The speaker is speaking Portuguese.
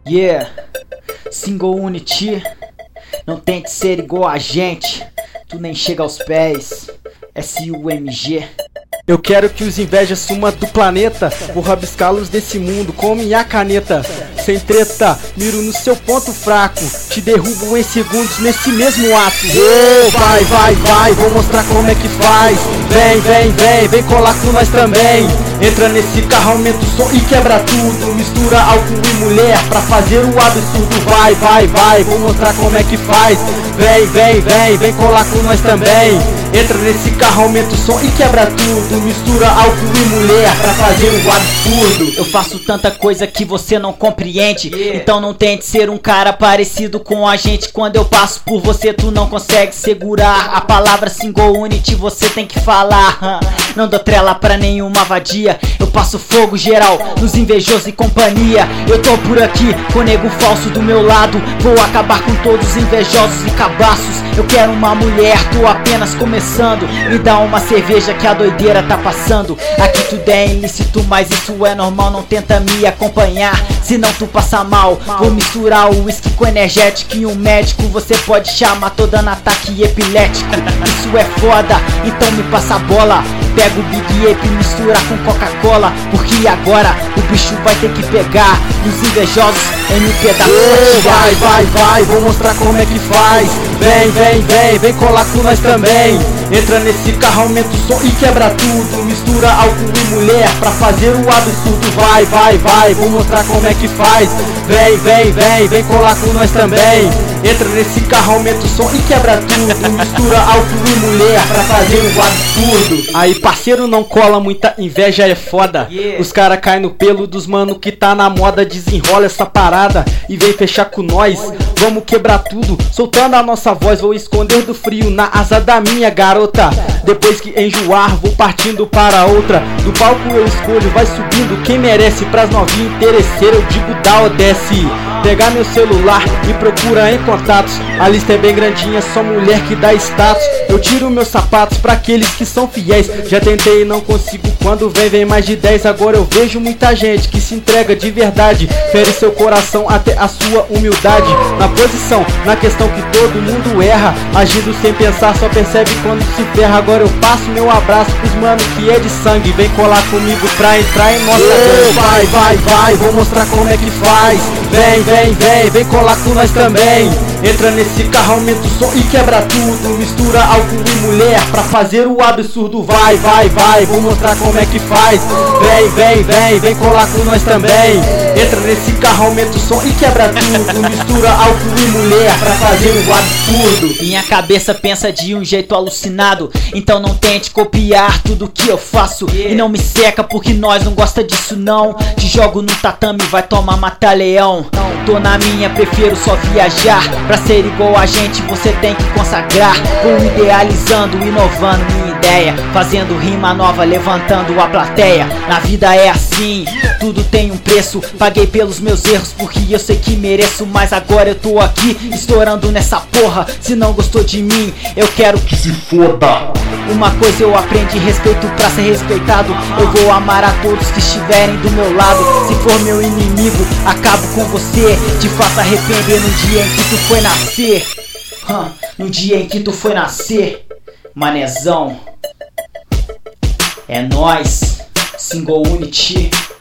Yeah, Single Unity. Não tente ser igual a gente, tu nem chega aos pés. SUMG. Eu quero que os invejas sumam do planeta. Vou rabiscá-los desse mundo com minha caneta. Sem treta, miro no seu ponto fraco. Te derrubo em segundos nesse mesmo ato. Vai, vai, vai, vou mostrar como é que faz. Vem, vem, vem, vem colar com nós também. Entra nesse carro, aumenta o som e quebra tudo. Mistura álcool e mulher pra fazer o absurdo. Vai, vai, vai, vou mostrar como é que faz. Vem, vem, vem, vem colar com nós também. Entra nesse carro, aumenta o som e quebra tudo. Mistura álcool e mulher pra fazer um absurdo. Eu faço tanta coisa que você não compreende, então não tente ser um cara parecido com a gente. Quando eu passo por você tu não consegue segurar a palavra Single Unity, você tem que falar. Não dou trela pra nenhuma vadia, eu passo fogo geral nos invejosos e companhia. Eu tô por aqui com nego falso do meu lado, vou acabar com todos os invejosos e cabaços. Eu quero uma mulher, tô apenas começando. Me dá uma cerveja que a doideira tá passando. Aqui tudo é ilícito, mas isso é normal. Não tenta me acompanhar, senão tu passa mal. Vou misturar o whisky com energético e um médico você pode chamar, tô dando ataque epilético. Isso é foda, então me passa a bola. Pega o Big Ape e mistura com Coca-Cola, porque agora o bicho vai ter que pegar. E os invejosos MP da vai, vai, vai, vou mostrar como é que faz. Vem, vem, vem, vem colar com nós também. Entra nesse carro, aumenta o som e quebra tudo. Mistura álcool e mulher pra fazer o absurdo. Vai, vai, vai, vou mostrar como é que faz. Vem, vem, vem, vem colar com nós também. Entra nesse carro, aumenta o som e quebra tudo. Mistura álcool e mulher pra fazer um absurdo. Aí parceiro, não cola, muita inveja é foda. Os cara caem no pelo dos mano que tá na moda. Desenrola essa parada e vem fechar com nós. Vamos quebrar tudo, soltando a nossa voz. Vou esconder do frio na asa da minha garota. Depois que enjoar, vou partindo para outra. Do palco eu escolho, vai subindo quem merece. Pras novinhas interesseiras eu digo dá ou desce. Pegar meu celular e procura em contatos. A lista é bem grandinha, só mulher que dá status. Eu tiro meus sapatos pra aqueles que são fiéis. Já tentei e não consigo, quando vem mais de 10. Agora eu vejo muita gente que se entrega de verdade. Fere seu coração até a sua humildade. Na posição, na questão que todo mundo erra. Agindo sem pensar, só percebe quando se ferra. Agora eu passo meu abraço pros mano que é de sangue. Vem colar comigo pra entrar em nossa gangue. Vai, vai, vai, vou mostrar como é que faz. Vem, vem, vem, vem colar com nós também. Entra nesse carro, aumenta o som e quebra tudo. Mistura álcool e mulher pra fazer o absurdo. Vai, vai, vai, vou mostrar como é que faz. Vem, vem, vem, vem colar com nós também. Entra nesse carro, aumenta o som e quebra tudo. Mistura álcool e mulher pra fazer o absurdo. Minha cabeça pensa de um jeito alucinado, então não tente copiar tudo que eu faço. E não me seca porque nós não gosta disso não. Te jogo no tatame, vai tomar mata-leão. Tô na minha, prefiro só viajar. Pra ser igual a gente você tem que consagrar. Vou idealizando, inovando minha ideia, fazendo rima nova, levantando a plateia. Na vida é assim, tudo tem um preço. Paguei pelos meus erros porque eu sei que mereço. Mas agora eu tô aqui, estourando nessa porra. Se não gostou de mim, eu quero que se foda. Uma coisa eu aprendi, respeito pra ser respeitado. Eu vou amar a todos que estiverem do meu lado. Se for meu inimigo, acabo com você. Te faço arrepender no dia em que tu foi nascer. No dia em que tu foi nascer, manezão. É nóis, Single Unity.